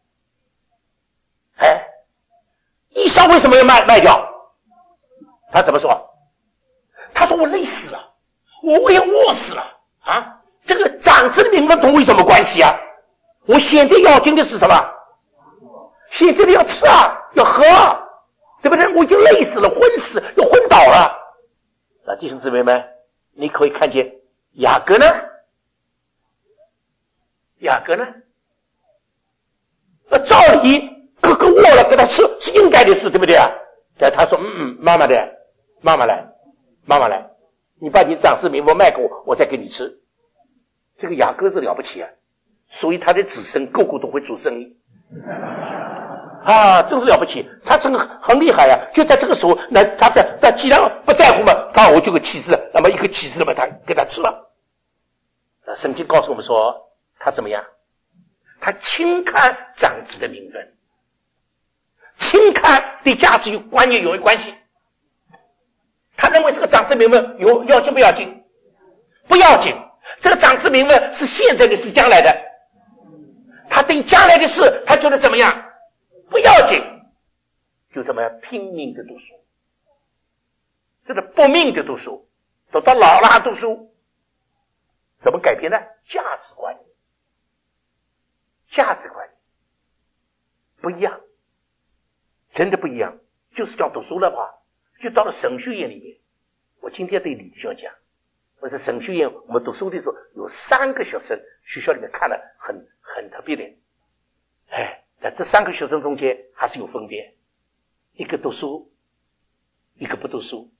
哎，以撒为什么要卖卖掉？他怎么说？他说我累死了，我也饿死了啊！这个长子的名分同我有什么关系啊？我现在要紧的是什么？现在的要吃啊，要喝啊，对不对？我已经累死了，昏死，要昏倒了。那弟兄姊妹们，你可以看见雅各呢？雅各呢？那照理哥哥饿了给他吃是应该的事，对不对啊？但他说：“嗯嗯，妈妈的，妈妈来，妈妈来，你把你长子名分卖给我，我再给你吃。”这个雅各是了不起啊，所以他的子孙个个都会做生意啊，真是了不起。他真的很厉害啊！就在这个时候，那他在他既然不在乎嘛，刚好我就个妻子，那么一个妻子嘛，他给他吃了。 呃，圣经告诉我们说，他怎么样？他轻看长子的名分，轻看对价值与观念有关系。他认为这个长子名分有要紧不要紧？不要紧。这个长子名分是现在的，是将来的。他对将来的事，他觉得怎么样？不要紧，就这么样拼命的读书，这个搏命的读书，走到老了还读书，怎么改变呢？价值观念，价值观念不一样，真的不一样。就是叫读书的话，就到了神学院里面。我今天对李弟兄讲，我在神学院我们读书的时候，有三个学生，学校里面看了很很特别的。哎，在这三个学生中间还是有分别，一个读书，一个不读书。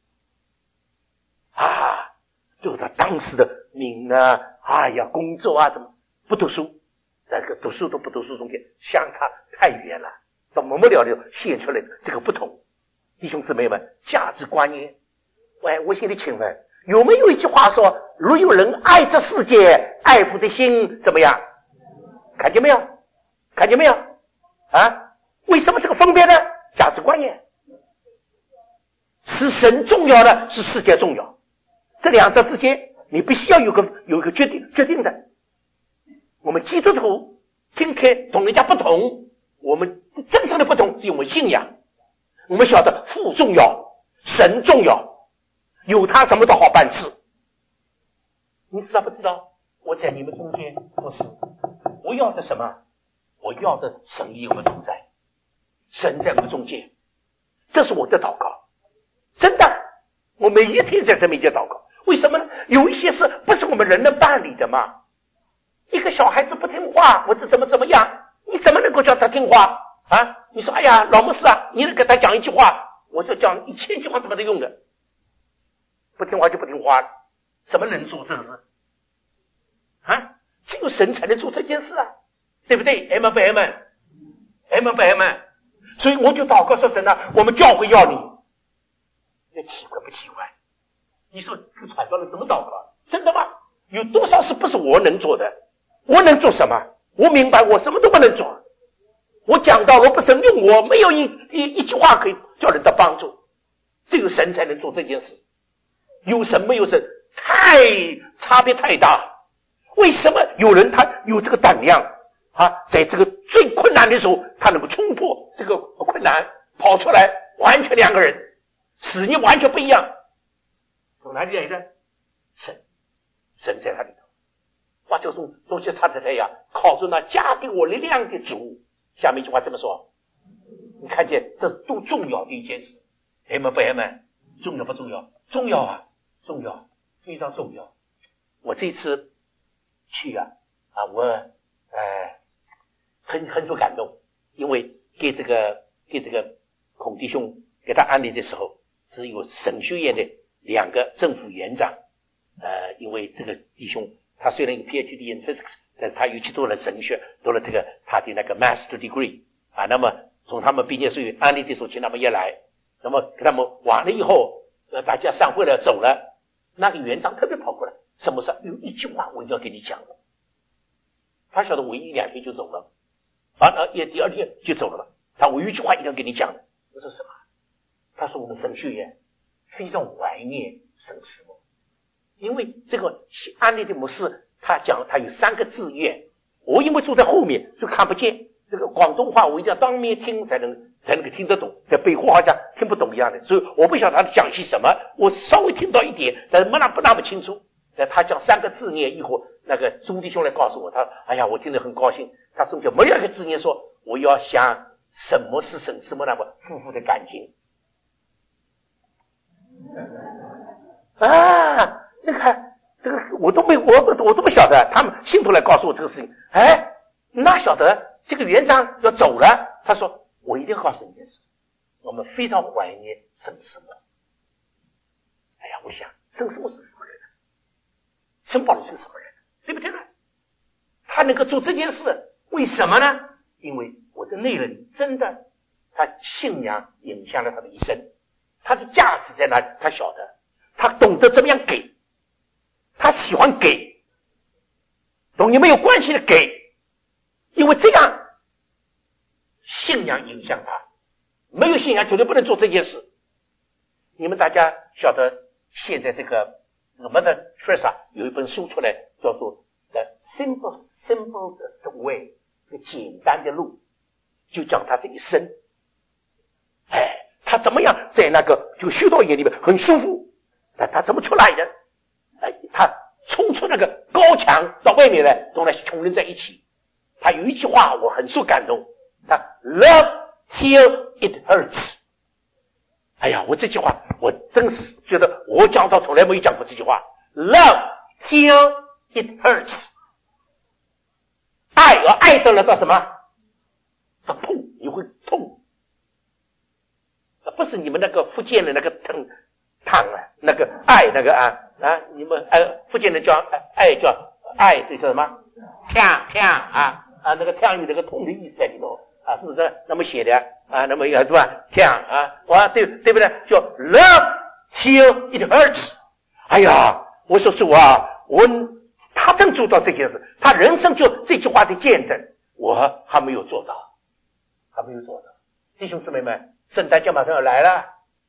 啊，就是他当时的命啊，哎呀，工作啊，什么不读书，这个读书都不读书中间相差太远了，到末末了了现出来这个不同。弟兄姊妹们，价值观念，喂，我现在请问，有没有一句话说，如有人爱这世界，爱父的心怎么样？看见没有？看见没有？啊，为什么这个分别呢？价值观念是神重要的，是世界重要，这两者之间你必须要有个有一个决定决定的。我们基督徒今天同人家不同，我们真正的不同是因为信仰。我们晓得父重要，神重要，有他什么都好办事。你知道不知道？我在你们中间不是，我要的什么？我要的神与我们同在，神在我们中间，这是我的祷告。真的，我每一天在神面前祷告。为什么呢？有一些事不是我们人能办理的嘛。一个小孩子不听话，或者怎么怎么样，你怎么能够叫他听话啊？你说，哎呀，老牧师啊，你能给他讲一句话，我说讲一千句话都没得用的。不听话就不听话，怎么能做这个事啊？只有神才能做这件事啊，对不对 ？M 不 M？M 不 M？ 所以我就祷告说，神啊，我们教会要你。那奇怪不奇怪？你说这传道人怎么祷告？真的吗？有多少事不是我能做的？我能做什么？我明白我什么都不能做。我讲到我不神用我，没有一一一句话可以叫人的帮助，只有神才能做这件事。有神没有神，太差别太大。为什么有人他有这个胆量啊，在这个最困难的时候，他能够冲破这个困难，跑出来，完全两个人，使命完全不一样。从哪里来的？神，神在他里头。哇，就从中间他的太阳，靠着那加给我力量的主。下面一句话这么说，你看见这是多重要的一件事。M 不 M？ 重要不重要？重要啊，重要，非常重要。我这次去啊啊，我呃很很受感动，因为给这个给这个孔弟兄给他安利的时候，只有神学院的两个政府园长，呃，因为这个弟兄他虽然有 PhD in physics， 但是他尤其读了神学，读了这个他的那个 master degree 啊，那么从他们毕业所以安利的时候请他们也来，那么给他们完了以后，呃，大家散会了走了，那个园长特别跑过来，什么事？有一句话我一定要跟你讲了。他晓得我一两天就走了，啊，也第二天就走了嘛。他我有一句话一定要跟你讲的。我说什么？他说我们神学院非常怀念神师母，因为这个安利的牧师他讲他有三个志愿，我因为坐在后面就看不见，这个广东话我一定要当面听才能才能够听得懂，在背后好像听不懂一样的，所以我不晓得他讲些什么，我稍微听到一点，但是没那不那么清楚。但他讲三个字念以后，那个朱弟兄来告诉我，他哎呀，我听得很高兴。他中间没有一个字念说我要想什么是神什么那么夫妇的感情啊，那个这个我都没我我都不晓得，他们信徒来告诉我这个事情。哎，哪晓得这个园长要走了，他说我一定要告诉你一件事，我们非常怀念神什么。哎呀，我想神什么是什么人？圣保罗是什么人？对不对呢？他能够做这件事，为什么呢？因为我的内人真的，他信仰影响了他的一生，他的价值在哪里？他晓得，他懂得怎么样给，他喜欢给， 同你们有关系的给，因为这样信仰影响他，没有信仰绝对不能做这件事。你们大家晓得，现在这个 Mother Teresa 有一本书出来，叫做 The Simple Simplest Way， 这个简单的路，就讲他这一生，哎，他怎么样在那个就修道院里面很舒服，但他怎么出来的？哎，他冲出那个高墙到外面来，跟那些穷人在一起。他有一句话我很受感动，他 Love till it hurts。哎呀，我这句话我真是觉得我讲到从来没有讲过这句话。Love till it hurts， 爱而爱到了到什么？到痛，你会痛。不是你们那个福建的那个疼烫啊，那个爱那个啊啊，你们呃福建人叫爱叫爱，这叫什么？跳跳啊啊，那个跳有那个痛的意思在里头啊，是不是那么写的啊？那么是吧？跳啊，哇，对对不对？叫 love till it hurts。哎呀，我说主啊，我他真做到这件事，他人生就这句话的见证，我还没有做到，还没有做到。弟兄姊妹们，圣诞节马上要来了，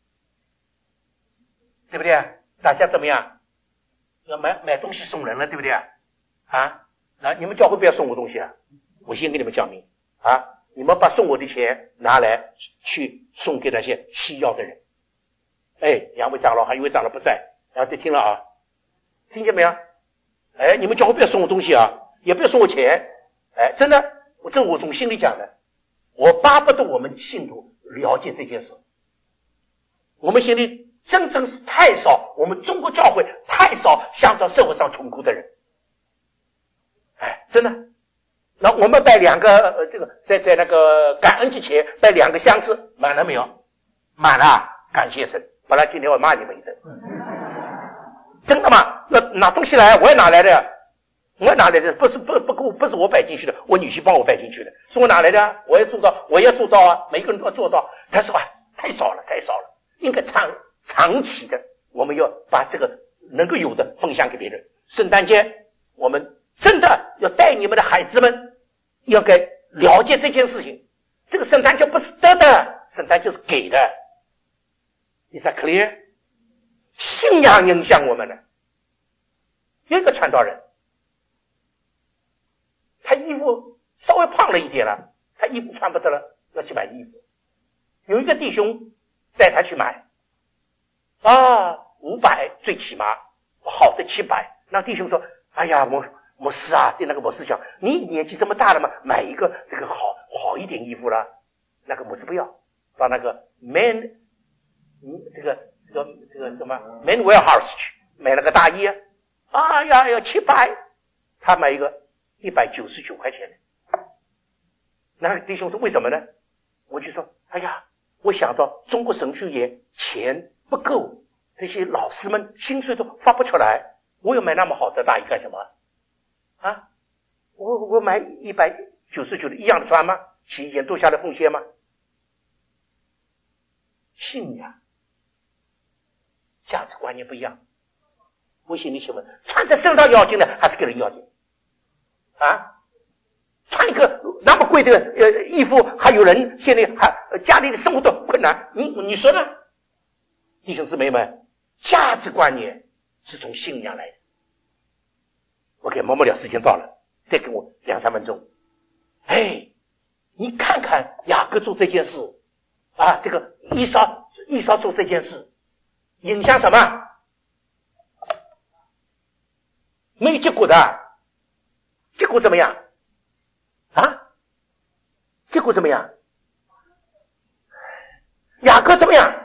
对不对？大家怎么样？要买买东西送人了，对不对？啊，那你们教会不要送我东西啊！我先给你们讲明啊，你们把送我的钱拿来去送给那些需要的人。哎，两位长老还有一位长老不在，然后就听了啊，听见没有？哎，你们教会不要送我东西啊，也不要送我钱。哎，真的，我这我从心里讲的，我巴不得我们信徒了解这件事。我们心里真正是太少，我们中国教会太少想到社会上穷苦的人。哎，真的。那我们带两个呃，这个在在那个感恩节前带两个箱子，满了没有？满了，感谢神。本来今天我骂你们一顿，真的吗？那拿东西来，我也拿来的，我也拿来的，不是不不不是我摆进去的，我女婿帮我摆进去的，是我拿来的，我也做到，我也做到啊，每个人都要做到。但是吧，太少了，太少了，应该长长期的，我们要把这个能够有的分享给别人。圣诞节，我们真的要带你们的孩子们，要该了解这件事情。这个圣诞节不是得的，圣诞节是给的。Is that clear？ 信仰影响我们的。有一个传道人，他衣服稍微胖了一点了，他衣服穿不得了，要去买衣服。有一个弟兄带他去买，啊，五百最起码，好的七百。那弟兄说：“哎呀，牧牧师啊，对那个牧师讲，你年纪这么大了嘛，买一个这个好好一点衣服了。”那个牧师不要，到那个 man， 嗯，这个这个这个什么 man warehouse 去买了个大衣，哎呀，要七百，他买一个一百九十九块钱的。那个弟兄说：“为什么呢？”我就说：“哎呀，我想到中国神学院钱不够，这些老师们薪水都发不出来，我要买那么好的大衣干什么？啊，我我买一百九十九的一样的穿吗？洗一件多下来奉献吗？”信仰价值观念不一样。我心里请问，穿在身上要紧呢，还是给人要紧？啊，穿一个那么贵的呃衣服，还有人现在还、呃、家里的生活都困难，你你说呢？弟兄姊妹们，价值观念是从信仰来的。OK， 默默了，时间到了，再给我两三分钟。哎，你看看雅各做这件事啊，这个以扫以扫做这件事，影响什么？没结果的，结果怎么样？啊？结果怎么样？雅各怎么样？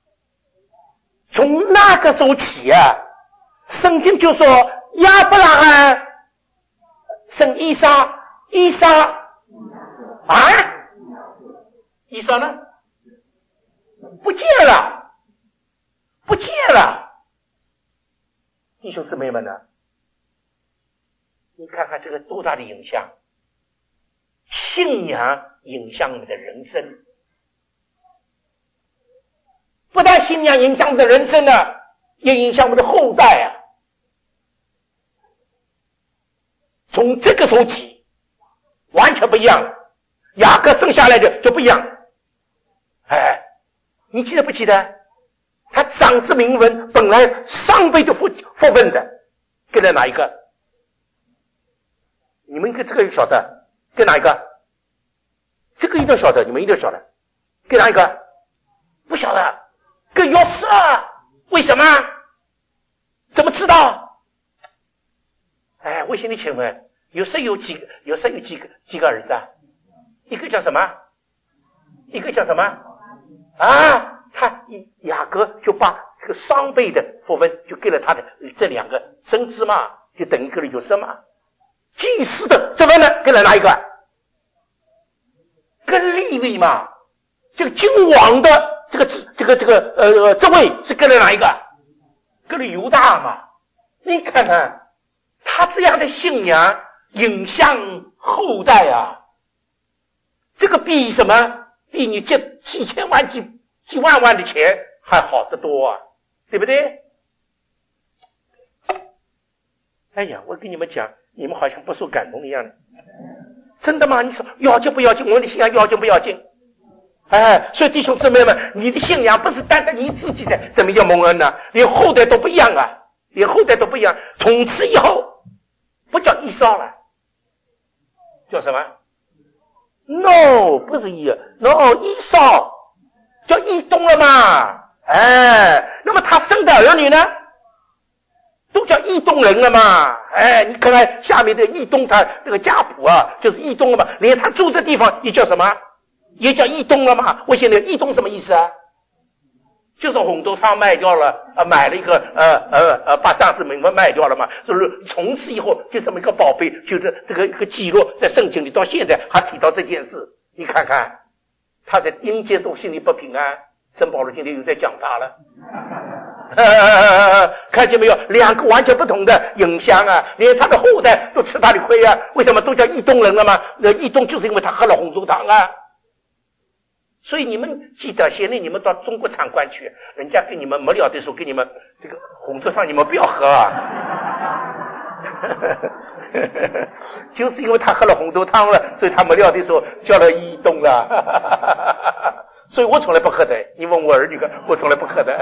从那个时候起啊，圣经就说亚伯拉罕生以撒，以撒啊，以撒呢？不见了，不见了。弟兄姊妹们呢？你看看这个多大的影响，信仰影响我们的人生，不但信仰影响我们的人生呢，也影响我们的后代啊。 从这个时候起，完全不一样了。雅各生下来的就不一样。哎，你记得不记得？他长子名分本来上辈就不不分的，给了哪一个？你们这个晓得，给哪一个？这个一定要晓得，你们一定要晓得，给哪一个？不晓得，给约瑟。为什么？怎么知道？哎，我现在请问，约瑟有几个？约瑟有几个几个儿子啊？一个叫什么？一个叫什么？啊，他雅各就把这个双倍的福分就给了他的这两个孙子嘛，就等于给了约瑟嘛。祭司的这份呢，给了哪一个？跟利未嘛。这个君王的这个这个这个呃这位是跟了哪一个？跟了犹大嘛。你看看他这样的信仰影响后代啊，这个比什么？比你借几千万几几万万的钱还好得多啊，对不对？哎呀，我跟你们讲，你们好像不受感动一样的。真的吗？你说要紧不要紧？我们的信仰要紧不要紧？哎，所以弟兄姊妹们，你的信仰不是单单你自己的什么叫蒙恩呢、啊？连后代都不一样啊，连后代都不一样。从此以后不叫以扫了，叫什么 ？No， 不是以 No 以扫，叫以东了嘛。哎，那么他生的儿女呢，都叫以东人了嘛。哎，你看看下面的以东，他这个家谱啊，就是以东了嘛。连他住的地方也叫什么？也叫以东了嘛。我现在以东什么意思啊？就是红豆汤卖掉了，呃，买了一个呃呃呃，把长子名分卖掉了嘛。就是从此以后就这么一个宝贝，就是这个一个记录在圣经里，到现在还提到这件事。你看看，他在阴间都心里不平安。圣保罗今天又在讲他了。呃，看见没有？两个完全不同的影响啊，连他的后代都吃他的亏啊。为什么都叫以东人了嘛？那以东就是因为他喝了红豆汤啊。所以你们记得，现在你们到中国参观去，人家跟你们没聊的时候，给你们这个红豆汤，你们不要喝啊。就是因为他喝了红豆汤了，所以他没聊的时候叫了以东了。所以我从来不喝的，你问我儿女个，我从来不喝的。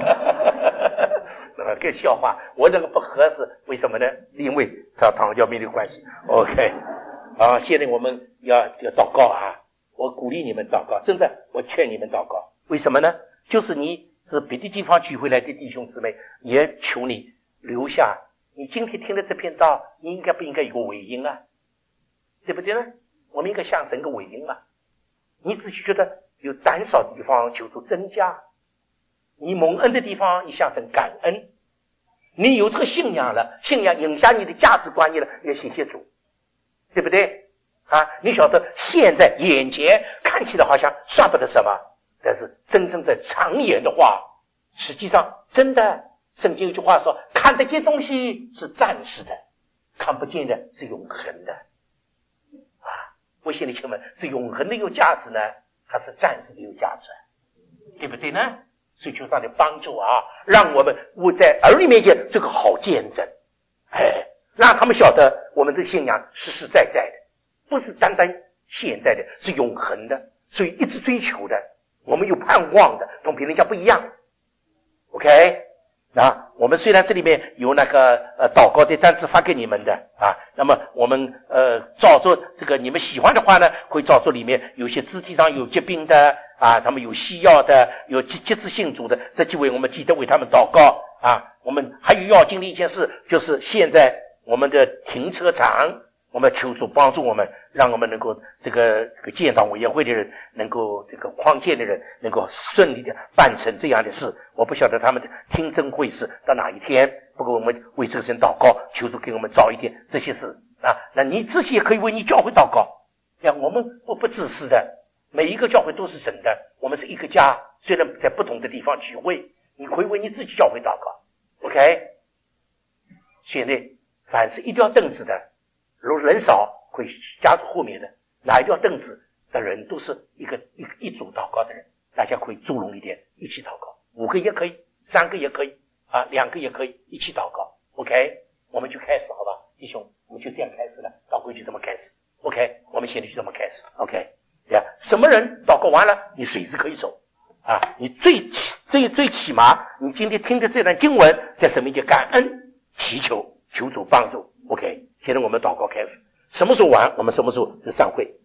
那么个笑话，我这个不喝是为什么呢？因为它糖尿病的关系。OK， 啊，现在我们要要祷告啊，我鼓励你们祷告，真的，我劝你们祷告。为什么呢？就是你是别的地方聚回来的弟兄姊妹，也求你留下。你今天听的这篇道，你应该不应该有个尾音啊？对不对呢？我们应该向神个尾音啊。你自己觉得有胆少的地方求主增加，你蒙恩的地方你向神感恩，你有这个信仰了，信仰影响你的价值观念了，也谢谢主，对不对啊？你晓得现在眼前看起来好像算不得什么，但是真正在长远的话，实际上真的圣经有句话说，看得见东西是暂时的，看不见的是永恒的啊！我现在请问，是永恒的有价值呢，还是暂时的有价值？对不对呢？所以求上帝帮助啊，让我们我在儿女面前这个好见证，哎，让他们晓得我们的信仰实实在在的，不是单单现在的，是永恒的，所以一直追求的，我们有盼望的，同别人家不一样。OK， 啊，我们虽然这里面有那个呃祷告的单子发给你们的啊，那么我们呃照着这个你们喜欢的话呢，会照着里面有些肢体上有疾病的啊，他们有需要的，有急急次信主的，这几位我们记得为他们祷告啊。我们还有要经历一件事，就是现在我们的停车场，我们求主帮助我们，让我们能够这个这个建党委员会的人，能够这个匡建的人，能够顺利的办成这样的事。我不晓得他们的听证会是到哪一天，不过我们为这个人祷告，求主给我们早一点这些事啊。那你自己也可以为你教会祷告，呀，我们不不自私的，每一个教会都是神的，我们是一个家，虽然在不同的地方聚会，你可以为你自己教会祷告。OK， 现在凡是一定要正直的，如果人少会加入后面的，哪一定要正直的人都是一个一个一组祷告的人，大家可以注拢一点，一起祷告，五个也可以，三个也可以啊，两个也可以，一起祷告。OK， 我们就开始好吧，弟兄，我们就这样开始了。 会就这么开始 OK 我们现在就这么开始 OK 呀，什么人祷告完了你随时可以走啊，你最起最最起码你今天听的这段经文在神面前感恩祈求求主帮助 OK 现在我们祷告开始，什么时候完我们什么时候就散会。